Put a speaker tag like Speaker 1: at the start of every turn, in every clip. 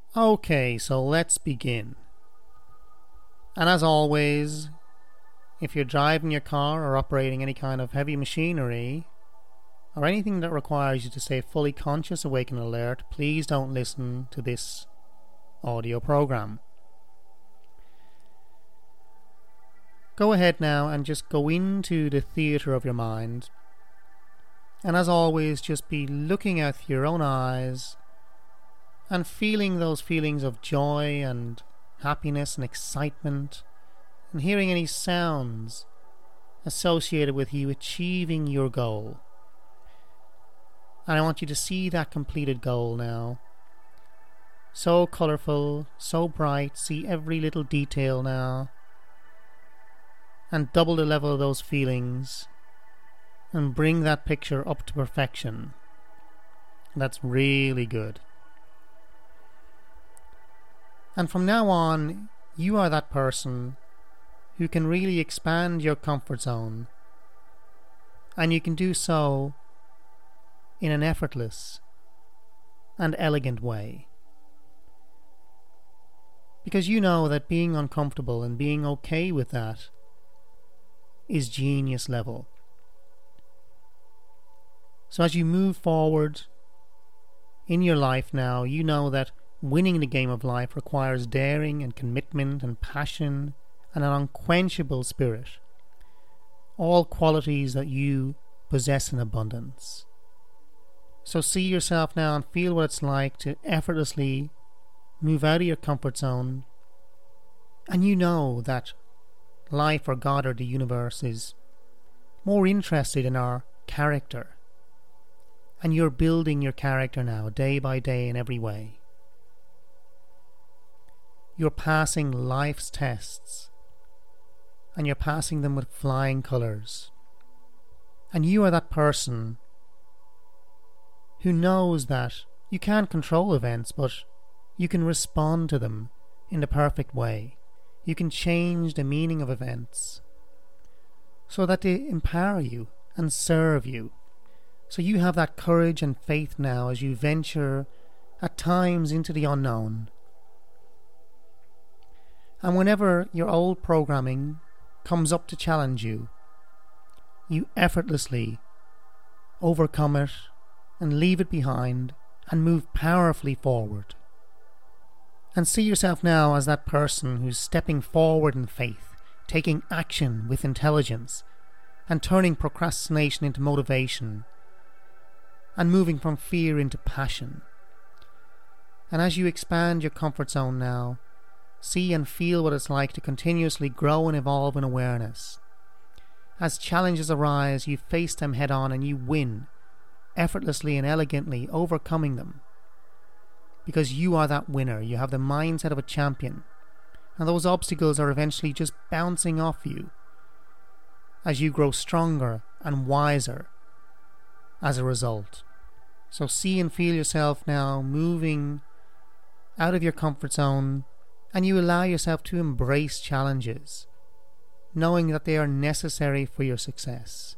Speaker 1: Okay, so let's begin. And as always, if you're driving your car or operating any kind of heavy machinery, or anything that requires you to stay fully conscious, awake and alert, please don't listen to this audio program. Go ahead now and just go into the theatre of your mind. And as always, just be looking out through your own eyes and feeling those feelings of joy and happiness and excitement, and hearing any sounds associated with you achieving your goal. And I want you to see that completed goal now. So colourful, so bright, see every little detail now. And double the level of those feelings and bring that picture up to perfection. That's really good. And from now on, you are that person who can really expand your comfort zone, and you can do so in an effortless and elegant way. Because you know that being uncomfortable and being okay with that is genius level. So as you move forward in your life now, you know that winning the game of life requires daring and commitment and passion and an unquenchable spirit, all qualities that you possess in abundance. So see yourself now and feel what it's like to effortlessly move out of your comfort zone, and you know that life or God or the universe is more interested in our character, and you're building your character now day by day in every way. You're passing life's tests, and you're passing them with flying colours. And you are that person who knows that you can't control events, but you can respond to them in the perfect way. You can change the meaning of events so that they empower you and serve you. So you have that courage and faith now as you venture at times into the unknown. And whenever your old programming comes up to challenge you, you effortlessly overcome it and leave it behind and move powerfully forward. And see yourself now as that person who's stepping forward in faith, taking action with intelligence, and turning procrastination into motivation, and moving from fear into passion. And as you expand your comfort zone now, see and feel what it's like to continuously grow and evolve in awareness. As challenges arise, you face them head on and you win, effortlessly and elegantly overcoming them. Because you are that winner, you have the mindset of a champion, and those obstacles are eventually just bouncing off you as you grow stronger and wiser as a result. So see and feel yourself now moving out of your comfort zone, and you allow yourself to embrace challenges, knowing that they are necessary for your success.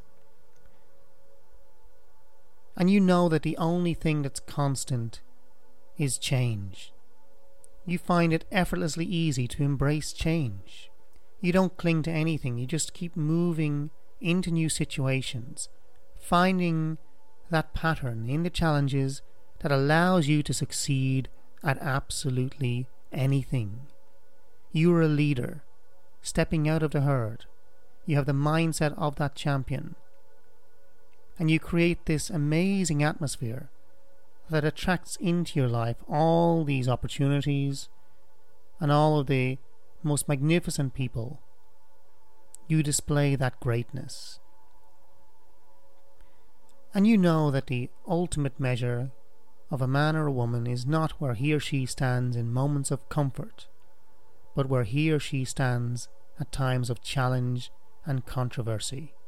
Speaker 1: And you know that the only thing that's constant is change. You find it effortlessly easy to embrace change. You don't cling to anything, you just keep moving into new situations, finding that pattern in the challenges that allows you to succeed at absolutely anything. You are a leader, stepping out of the herd. You have the mindset of that champion. And you create this amazing atmosphere that attracts into your life all these opportunities and all of the most magnificent people. You display that greatness. And you know that the ultimate measure of a man or a woman is not where he or she stands in moments of comfort, but where he or she stands at times of challenge and controversy.